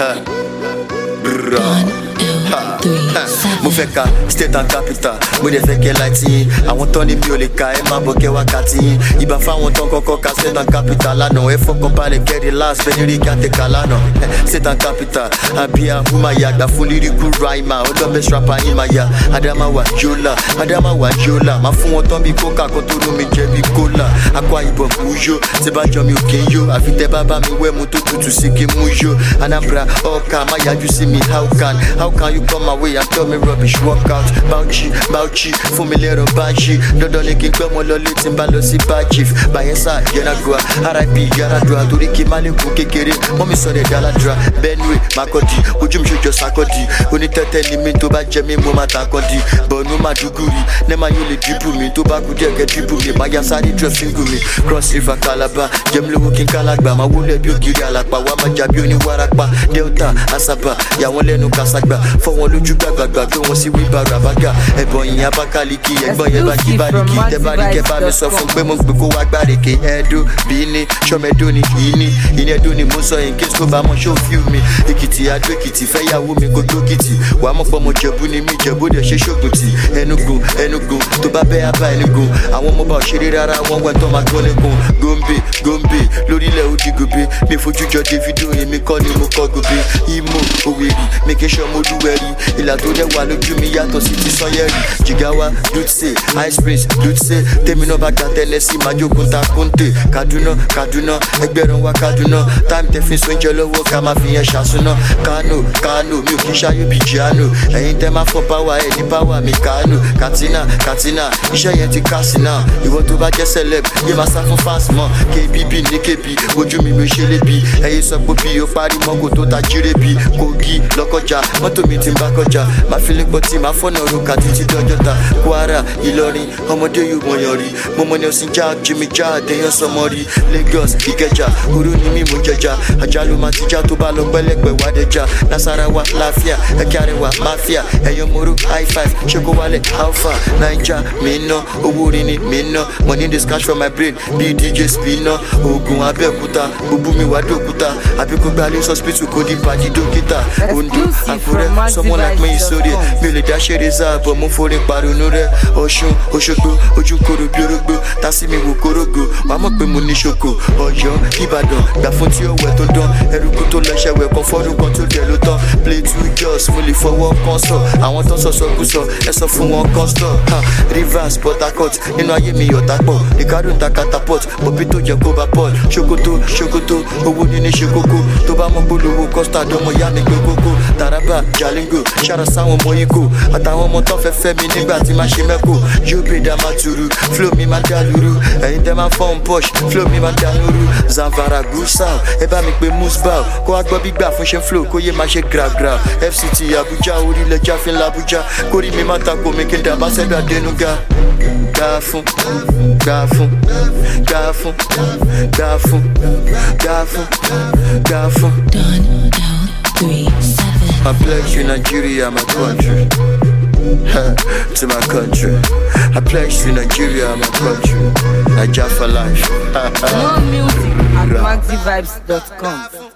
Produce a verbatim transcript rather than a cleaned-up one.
Mo fẹ́ ka state and capital, mo dẹ̀ fẹ́ kẹ́ láti yín. Àwọn tán ní mi ò lè ka ẹ máa bọ̀ kẹ́ wákàtí yín. Ìbá fáwọn tán kọ́kọ́ ka state and capital lánàá. Ẹ fọkàn balẹ̀ kẹ́rì last bẹ́ẹ̀ ní rí gàtẹ́ka lánàá. State and capital, àbí àhùmáyà gbà fún lyrical rhymer. Ọlọ́bẹ̀ strapper ní màá ya. Adamawa Yola, Adamawa Yola. Máa fún wọn tán bí kókà kó tó lómi jẹ bí kólà. Akwa Ibom Uyo, tí bá jọ mi ò kí n yó. Àfi tẹ́ bá bá mi wẹ́ mu tó tutù sí kí mú yó. Anambra Ọ̀ka, má yájú sí mi, how can, how can you come my way and tell me rubbish workout? Bauchi, Bauchi, fún mi lẹ́rọ Banshee. Dandan ni kí n gbẹ́ mọ́ lọ létí n bá lọ sí Bajif. Bayelsa, Yenagoa, R I P Yaradua. Torí kí n má lè kú kékeré, mọ́ mi sọ̀rọ̀ Daladra. Benue, Makurdi, ojú mi ṣojo Sarkodie. Onítẹ̀tẹ̀ ni mi tó bá jẹ mí mo máa takọ́dí. Borno Maduguri, Nema yóò lè dìbò mi. Tó bá kú díẹ̀ kẹ́ dìbò mi. Máa ya sáré drop single mi. Cross River Calabar, jẹ́mi lówó kí n kálàgbà. Máa wọlé bí ògiri àlàpà. Wá máa jà bí oníwárapá. Delta, Asaba, yà wọ́n lẹ́nu kásàgbà. Fọ́ wọn lójú gbàgbàgbà gbé wọn sí wíbàrà bàgà. Ẹ̀bọ̀n yìí Abakaliki, ẹ̀gbọ́n yẹn bá kí bàríkì. Tẹ́bàrí kẹ́ bá mi sọ fún pé mo gbé kó wá gbàrèké. Ẹ̀dó, Bíní, Ṣọ́mẹ́dó ni ìní. Ìnẹ́dó ni mo sọ in case kó bá mọ̀ ṣó fíù mi. Èkìtì Adó Èkìtì fẹ́ yàwó mi kó tó kìtì. Wà á mọ̀ pọ̀ mọ̀ Jẹ̀bú ni mí Jẹ̀bú dẹ̀ ṣe ṣògùntì. Ẹnugun, Ẹnugun, tó bá bẹ́ abá Ẹnugun. Àwọn ọmọ bá òṣèré rárá wọn wẹ̀ tó máa gbọ́ lẹ́kùn. Gombe, Gombe, lórílẹ̀ òdì gòbe. Mi fojú jọ Davido, èmi kọ́ ni mo kọ́ gòbe. Imo, Owerri, making sure mo lúwẹ̀rí. Ìlà tó dẹ̀ wà lójú mi yàtọ̀ sí ti Sanyẹ̀rì. Jigawa, Dutse, Ice Prince, Dutse. Tèmi náà bá gba Tennessee, máa jókòó ta Kunte. Kaduna, Kaduna, ẹgbẹ̀rún wa Kaduna. Time tẹ fi sóúnjẹ lọ́wọ́ ká máa fi yẹn ṣàṣùnà. Kano, Kano, mi ò kí n ṣayó bí Giano. Ẹ̀yin tẹ́ máa fọ́ power ẹ̀ ní power mi Kano. Katina, Katina, iṣẹ́ yẹn ti kásì náà. Ìwọ tó bá jẹ́ celeb, yé máa sá fún fans mọ́. K B B ní K B, ojú mi mi ò ṣe lébi. Ẹ̀yin sọ pé bí o parí mọ́gò tó ta jírèbí. Kogi, Lọ́kọ́jà, mọ́tò mi ti ń bá kọjá. Máa fi lè pọ̀ tí máa fọ́nà òrùka títí dọ́jọ́ta. Kwara, Ìlọrin, ọmọdé yóò wọ̀nyàn rí. Mo mọ Nelson Jack, Jimmy Jack, àtẹ̀yàn sọmọ rí. Lagos, Ìkẹjà, oró ni mí mo jẹjà. Àjálù máa ti já tó bá lọ pẹ́lẹ́pẹ́ wá dẹjà. Nasarawa, láfíà, ẹ̀kẹ́ àrẹwà, máfíà. Ẹ̀yàn moro, high five, ṣé kó wálẹ̀, alpha. Naija, mi ná, owó orin ni mi ná. Money dey cash from my brain, bí D J Spina. Ògùn Abẹ́òkúta, òbú mi wá dòkúta. Àbí kó gbá lẹ́sọ̀ hospital kó di pàdé dókítà. Ondo, Àkúrẹ́, someone like me is sorry. Mi ò lè dá ṣeré záàbọ̀, mo forí paronu rẹ̀. Ọ̀ṣun, Òṣogbo, ojú koro bí orógbó. Tásí mi wò kórógò, wàá mọ̀ pé mo ní ṣoko. Ọ̀yọ́, Ìbàdàn, gbà fún tí ó wẹ̀ tó dán. Ẹrúkú tó lọ́ṣẹ̀ wẹ̀ kan fọ́dún kan tó dẹ̀ ló tán. Play two girls, mo lè fọwọ́ kan sọ. Àwọn tó sọ̀sọ̀ kú sọ, ẹ sọ fún wọn kan stọ̀. Rivers, Port Harcourt, nínú ayé mi ọ̀tá pọ̀. Ricardo ń ta catapult, Bobby tó jẹ́ kó bá Paul. Ṣòkòtò, ṣòkòtò, owó níní ṣe kókó. Tó bá mọ̀ polówó custard, ọmọ ìyá mi gbé kókó. Taraba, Jalingo, ṣára sáwọn ọmọ Ìgbò. Àtàwọn ọmọ tó fẹ́ fẹ́ mi nígbà tí máa ṣe mẹ́kò. Yobe dá máa turu, flow mi máa dá luru. Ẹ̀yin tẹ́ máa fọ́n push, flow mi máa dá luru. Zamfara Gusau, ẹ bá mi pe Musbau. Kó wá gbọ́ gbígbà fún ṣe flow, kó yé máa ṣe gra-gra. F C T Abuja, orílẹ̀ jáfin l'Abuja. Kórìí mi máa tako mi kí n dàbá sẹ́dọ̀ àdénúgà. Gafun, Gafun, Gafun, Gafun, Gafun, Gafun. Done, down, three, seven. I pledge you Nigeria, my country. To my country. I pledge to Nigeria, my country. Nigeria for life. More music at maxi vibes dot com.